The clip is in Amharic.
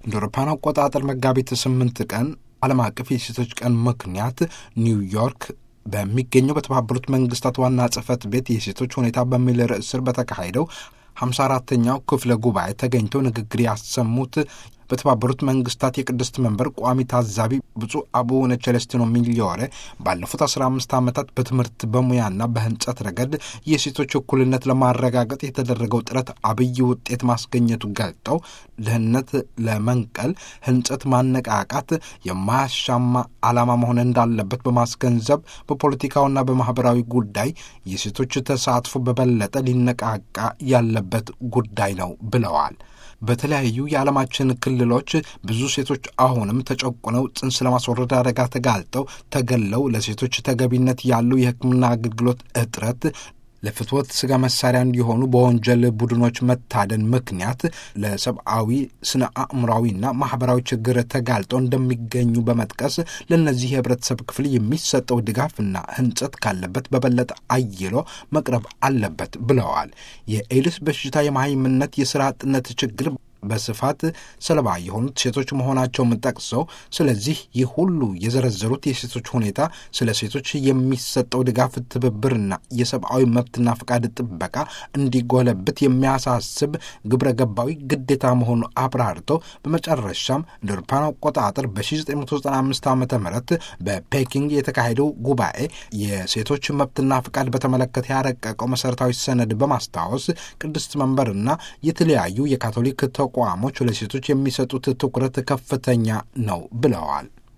እንደ አውሮፓውያን አቆጣጠር መጋቢት 8 ቀን ዓለም አቀፍ የሴቶች ቀን ምክንያት ኒውዮርክ በሚገኘው በተባበሩት መንግስታት ዋና ጽሕፈት ቤት የሴቶች ሁኔታ በሚል ርዕስ ስር በተካሄደው 54ኛው ክፍለ ጉባኤ ተገኝተው ንግግር ያሰሙት በተባበሩት መንግስታት የቅድስት መንበር ቋሚ ታዛቢ ብፁዕ አቡነ ቸለስቲኖ ሚሊዮሬ ባለፉት 15 ዓመታት በትምህርት በሙያና በህንጸት ረገድ የሴቶች እኩልነት ለማረጋገጥ የተደረገው ጥረት አብይ ውጤት ማስገኘቱ ገልጠው ድህነት ለመንቀል ህንጸት ማነቃቃት የማያሻማ ዓላማ መሆን እንዳለበት በማስገንዘብ በፖለቲካውና በማህበራዊ ጉዳይ የሴቶች ተሳትፎ በበለጠ ሊነቃቃ ያለበት ጉዳይ ነው ብለዋል። በተለያዩ የዓለማችን ክልሎች ብዙ ሴቶች አሁንም ተጨቁነው ጽንስ ለማስወረድ አደጋ ተጋልጠው ተገለው ለሴቶች ተገቢነት ያለው የሕክምና አገልግሎት እጥረት ለፍትወት ስጋ መሳሪያ እንዲሆኑ በወንጀል ቡድኖች መታደን ምክንያት ለሰብአዊ ስነ አእምሯዊና ማህበራዊ ችግር ተጋልጠው እንደሚገኙ በመጥቀስ ለነዚህ የህብረተሰብ ክፍል የሚሰጠው ድጋፍና ህንጸት ካለበት በበለጠ አይሎ መቅረብ አለበት ብለዋል። የኤድስ በሽታ፣ የመሃይምነት፣ የስራ አጥነት ችግር በስፋት ሰለባ የሆኑት ሴቶች መሆናቸውን ጠቅሰው ስለዚህ ይህ ሁሉ የዘረዘሩት የሴቶች ሁኔታ ስለ ሴቶች የሚሰጠው ድጋፍ፣ ትብብርና የሰብአዊ መብትና ፈቃድ ጥበቃ እንዲጎለብት የሚያሳስብ ግብረ ገባዊ ግዴታ መሆኑ አብራርተው በመጨረሻም እንደ አውሮፓውያን አቆጣጠር በ1995 ዓ.ም በፔኪንግ የተካሄደው ጉባኤ የሴቶች መብትና ፈቃድ በተመለከተ ያረቀቀው መሰረታዊ ሰነድ በማስታወስ ቅድስት መንበርና የተለያዩ የካቶሊክ ተቋሞች ለሴቶች የሚሰጡት ትኩረት ከፍተኛ ነው ብለዋል።